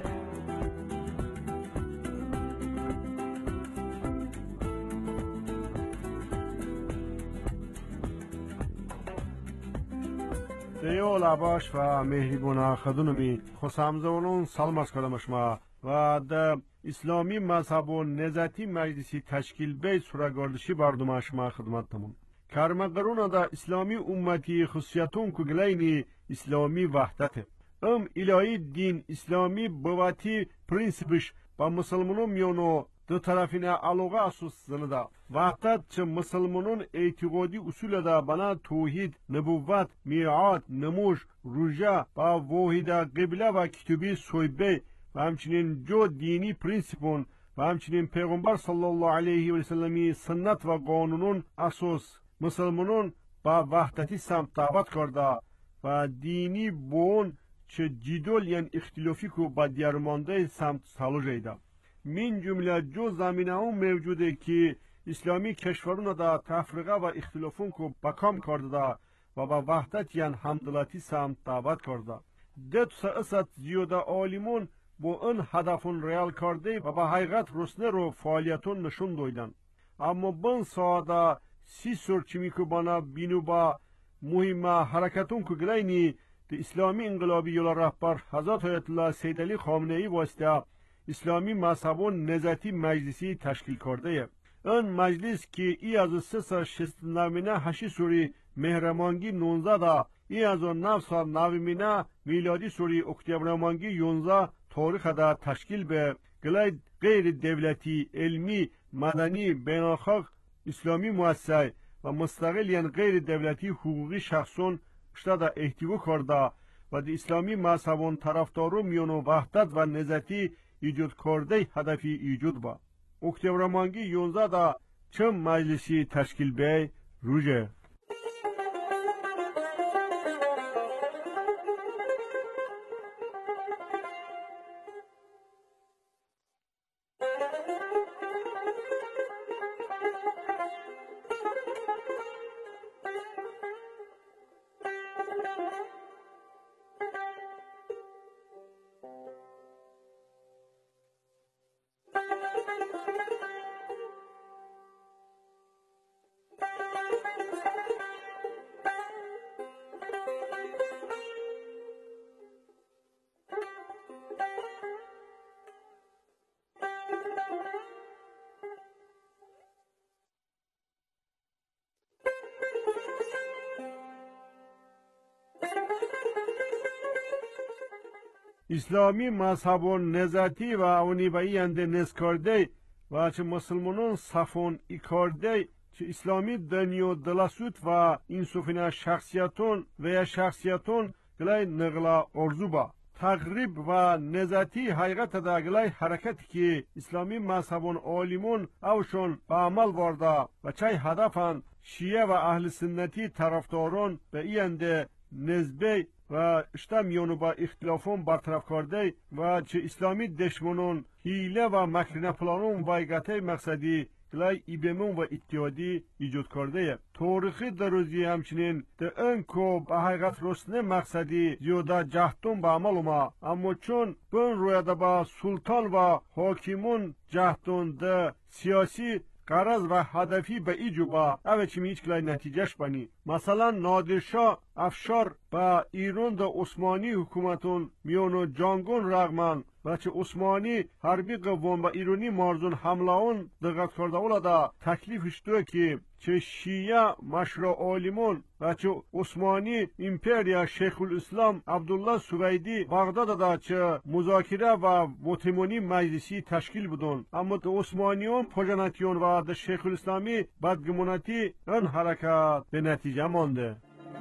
دیو لباش و مهریبونا خدونمی خوسامزونون سلام از کلمشما و د اسلامی مذهب و نزاتی مجلسی تشکیل بی سورگردشی بردماشما خدمتتمون کرمقرون دا اسلامی امتی خصوصیتون کگلینی اسلامی وحدته الهی دین اسلامی بواتی پرینسیپش با مسلمانون میونو دو طرفین علاقه اساس زنده وحدت چه مسلمانون اعتقادی اصول دا بنا توحید نبوت میعاد نموش روژه با واحد قبله و کتبی صحبه و همچنین جو دینی پرینسیپون و همچنین پیغمبر صلی الله علیه و سلمی سنت و قانونون اساس مسلمانون با وحدتی سمت دعوت کرده و دینی بون چه جدول یعنی اختلافی که با دیارمانده سمت سالوج ایده من جمله جو زمینه هم موجوده که اسلامی کشورون دا تفرقه و اختلافون که بکام کرده و با وحدت یعنی همدلاتی سمت دعوت کرده ده ساعت زیاده عالمون با اون هدفون ریال کرده و با حقیقت رسنه رو فعالیتون نشون دویدن اما بن ساده سی سرچمی که بنا بینو با مهم حرکتون که گلینی ده اسلامی انقلابی یولا رهبر حضرت آیت الله سید علی خامنه ای واسطه اسلامی مذهبون نزاتی مجلسی تشکیل کرده اون مجلس که ای از 369 هشی سوری مهرمانگی 19 دا ای از 990 میلادی سوری اکتبرمانگی 11 تاریخ دا تشکیل به گلای غیر دولتی علمی مدنی بینالخاق اسلامی مؤسسه و مستقل یعنی غیر دولتی حقوقی شخصون شده دا احتیو کرده و د اسلامی مذهبون طرفدارو میونو وحدت و نزاتی ایجاد کرده هدفی ایجاد با اکتبرمانگی 11 دا چم مجلسی تشکیل به روژه اسلامی مذهبون نزاتی و اونی به اینده نزکارده و چه مسلمانون صفون ایکارده چه اسلامی دنیو دلسوت و این سفینه شخصیتون و یا شخصیتون گلای نغلا ارزوبا تقریب و نزاتی حقیقت دا گلای حرکتی که اسلامی مذهبون عالمون اوشون به عمل وارده و چه هدفن شیعه و اهل سنتی طرفدارون به اینده نزبه و اشتم یونو با اختلافون برطرف کرده و چه اسلامی دشمنون هیله و مکرینه پلانون وایگته مقصدی گلای ایبمون و اتحادی ایجاد کرده. تاریخی دروزی همچنین ده انکو به حقیقت رسنه مقصدی زیاده جهتون به عمل اومد، اما چون بون رویده با سلطان و حاکمون جهتون ده سیاسی قرض و هدفی به ایجوبا اوه چی میچ کلای نتیجهش بانی. مثلا نادرشاه افشار با ایران دا عثمانی حکومتون میونو جانگون رغمن و چه عثمانی حربی قوان با ایرانی مارزون حمله دقت کرده اولا دا تکلیفش توه که چه شیعه مشروع عالمون و چه عثمانی امپریا شیخ الاسلام عبدالله سویدی بغداد دا چه مذاکره و وطمانی مجلسی تشکیل بدون، اما دا عثمانیون پوجناتیون و دا شیخ الاسلامی بدگمونتی ان حرکت به نتیجه مانده.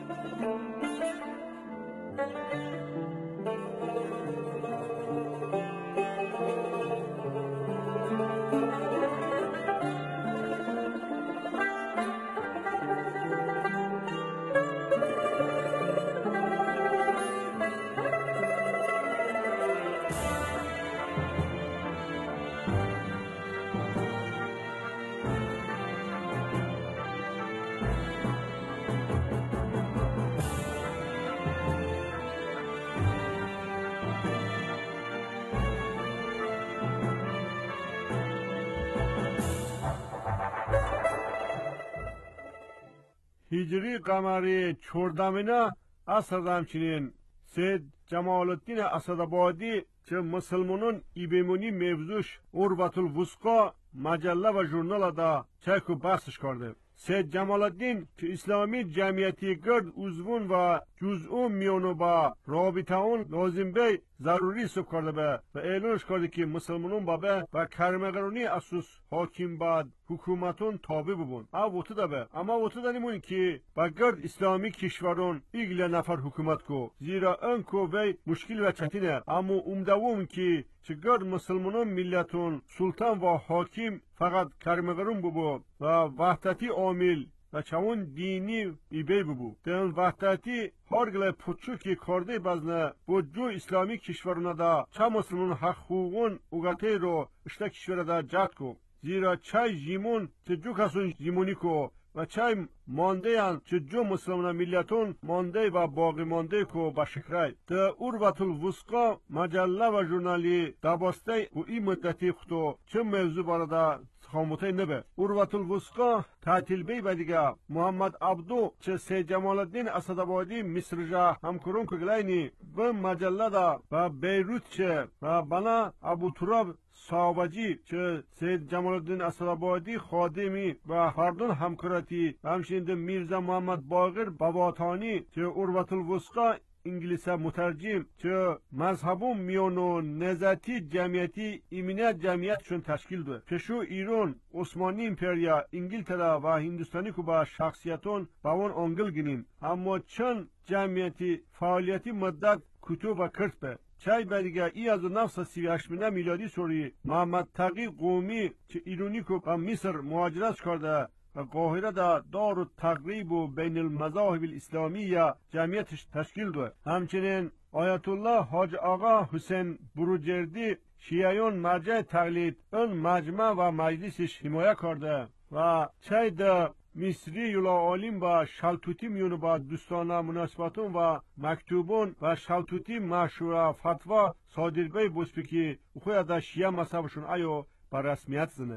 هجری قمری چوردمینه اصد همچنین سید جمال الدین اسدآبادی چه مسلمانون ایبمونی موضوعش اروت الوثقا مجله و ژورنال دا چکو بحثش کرده. سید جمال الدین که اسلامی جمعیتی گرد عضوون و جزء میونو با رابطه اون لازم به ضروری سب کرده به و اعلانش کرده که مسلمانون بابه و کرمقرونی اساس حاکم بعد حکومتون تابع ببون. وقت ده به اما وقت داریم که با گرد اسلامی کشورون ایگل نفر حکومت کو زیرا انکو وی مشکل و چتینه، اما امدوم که چه گرد مسلمانون ملتون سلطان و حاکم فقط کرمقرون ببو و وحدتی عامل و چون دینی ایبی ببو دن وحدتی هرگله پوچو که کرده بزنه با جو اسلامی کشورونه دا چه مسلمان حق خوغون اوگته رو اشتا کشور دا جد کو زیرا چه جیمون چه جو کسون جیمونی کو و چه مانده هن چه جو مسلمان ملتون مانده و باقی مانده کو با شکرای ده اروت الوثقا مجله و ژورنالی دباسته و این مدتی خودو چه موضوع بارده خاموته نبه. اروت الوثقا تعطیل بی بدیگه محمد عبدو چه سید جمال الدین اسدآبادی مصر جا همکرون که گلاینی به مجله دا و بیروت چه و بنا ابو تراب صحابجی چه سید جمال الدین اسدآبادی خادمی و هردون همکراتی و همچنین میرزا محمد باقر باباتانی چه اروت الوثقا انگلیس مترجم چه مذهبون میونو نزاتی جمعیتی ایمنیت جمعیتشون تشکیل ده. پشو ایران عثمانی امپریا انگلترا و هندوستانی که با شخصیتون با اون انگل گینین، اما چند جمعیتی فعالیتی مدت کتو و کرد به چای بدیگه ای از 938 میلادی سوری محمد تقی قومی چه ایرانی که با مصر مهاجرت کرده و قاهره دا دار و تقریب و بین المذاهب الاسلامیه جمعیتش تشکیل ده. همچنین آیت الله حاج آقا حسین بروجردی شیعیون مرجع تقلید اون مجمع و مجلسش حمایه کرده و چای دا مصری یولا عالم با شلتوتی میونه با دوستانه مناسبتون و مکتوبون و شلتوتی مشهور فتوا صادربه بوسپیکی خوی دا شیعه مذهبشون ایو با رسمیت زنه.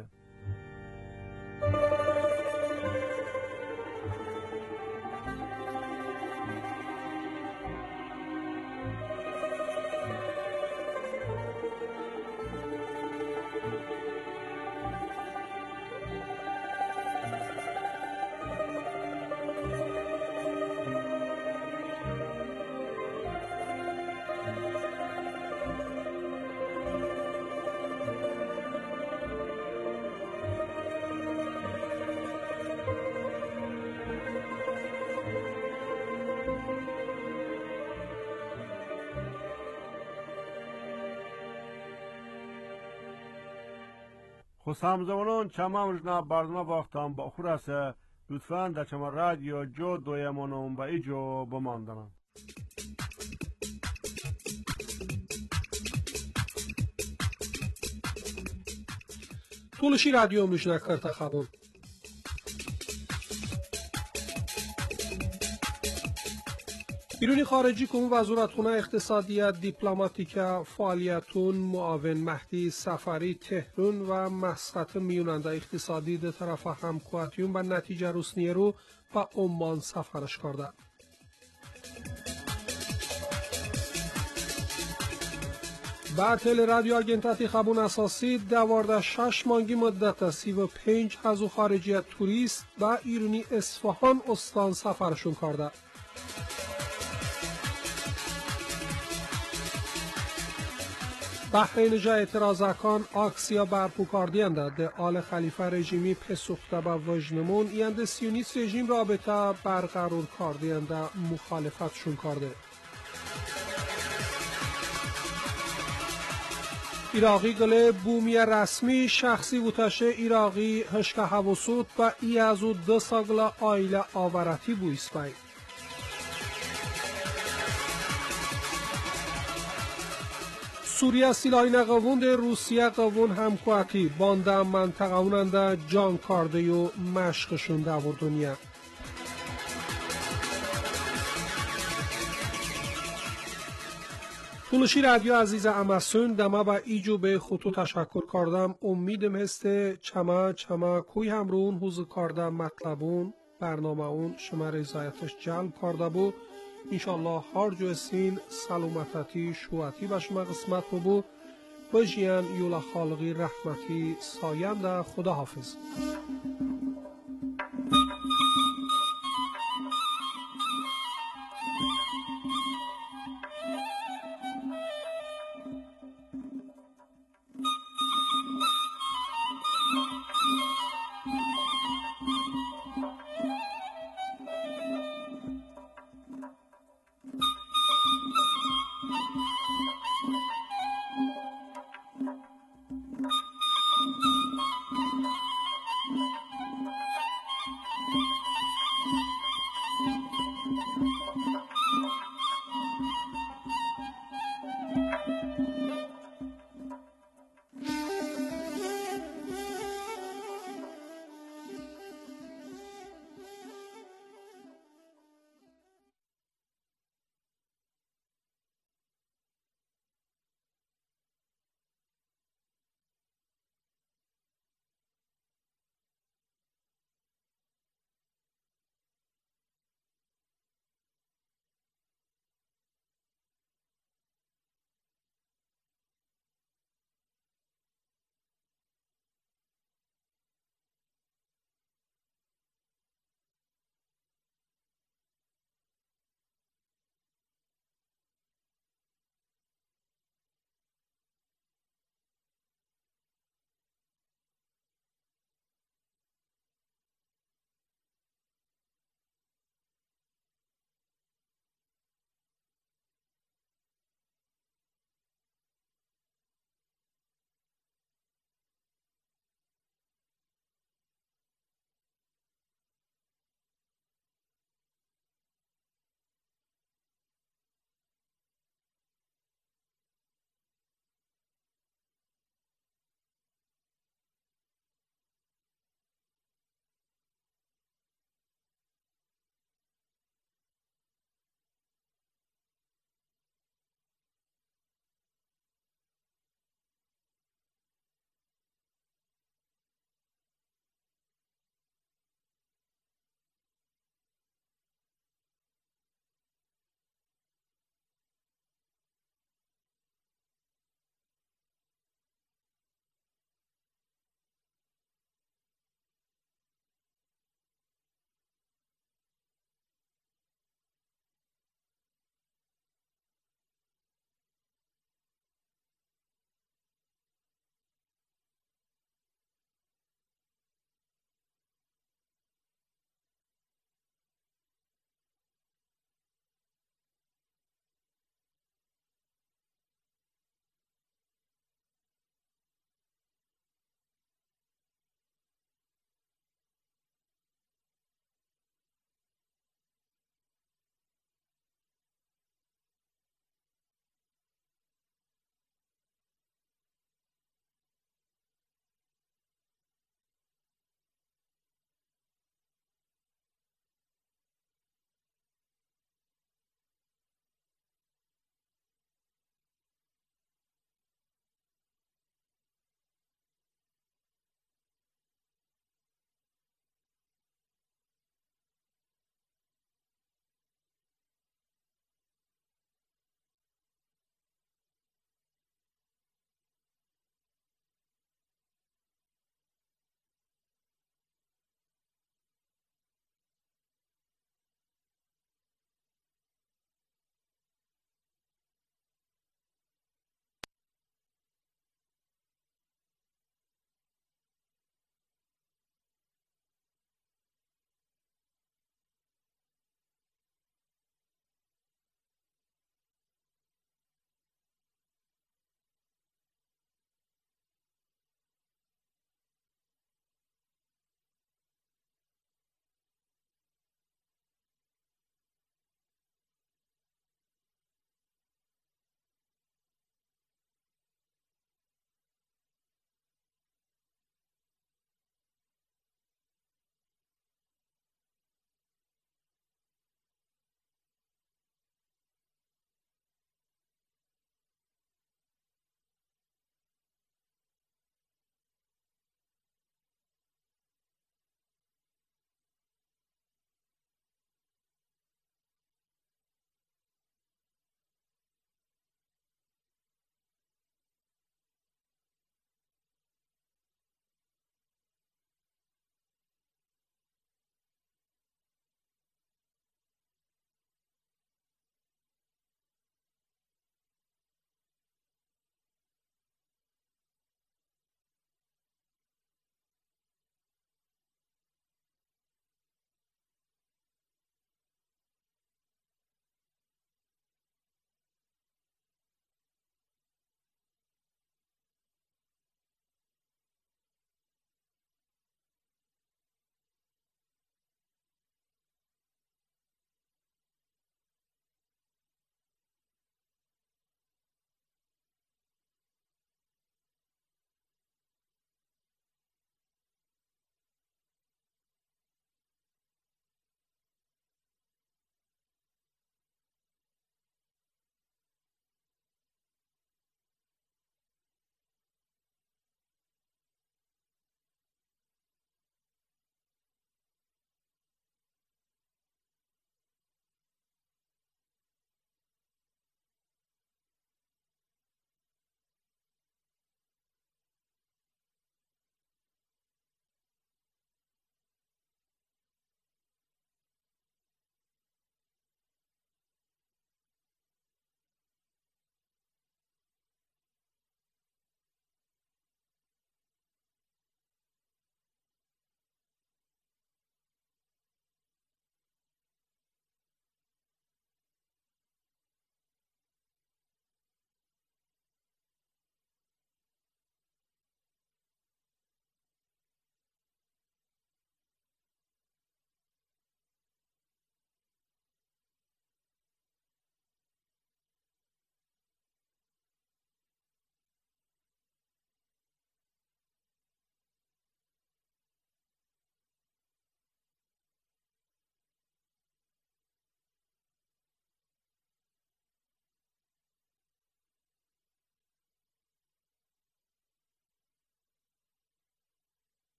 همزمانان چمامش نه برنامه باختم با خورسه لطفاً در چما رادیو جو دویمانم با ایجو بماندنم. تولشی رادیو میشنکر تخبون بیرونی خارجی کنون وزارتخانه اقتصادیت دیپلماتیکا فعالیتون معاون مهدی سفری تهران و مسقط میوننده اقتصادی ده طرف همکواتیون و نتیجه روسنیه رو و عمان سفرش کرده. بعد تل رادیو آگنتاتی خبون اساسی 26 مانگی مدت 35 از خارجی توریست و ایرونی اصفهان استان سفرشون کرده. بحرین جا اعتراضکان آکسیا برپو کردینده ده آل خلیفه رژیمی پسوخته با وجنمون یند سیونیست رژیم رابطه برقرار کردینده مخالفتشون کرده. ایراقی گله بومی رسمی شخصی بوتشه ایراقی هشکه حوصوت و ای ازو 2 ساگل آیله آورتی بویسپای. سوریه سلاحی نقوون ده روسیه قوون همکواتی بانده منطقه اوننده جان کارده و مشقشون دور دنیا. تولشی رادیو عزیز امسون دما با ایجو به خطو تشکر کردم. امیدم هسته چما کوی همرون حوز کردم مطلبون برنامه اون شما رضایتش جلب کرده بو. انشالله هر جو سین سلامتی شواتی به شما قسمت بو. بجیان یولا خالقی رحمتی ساینده. خدا حافظ.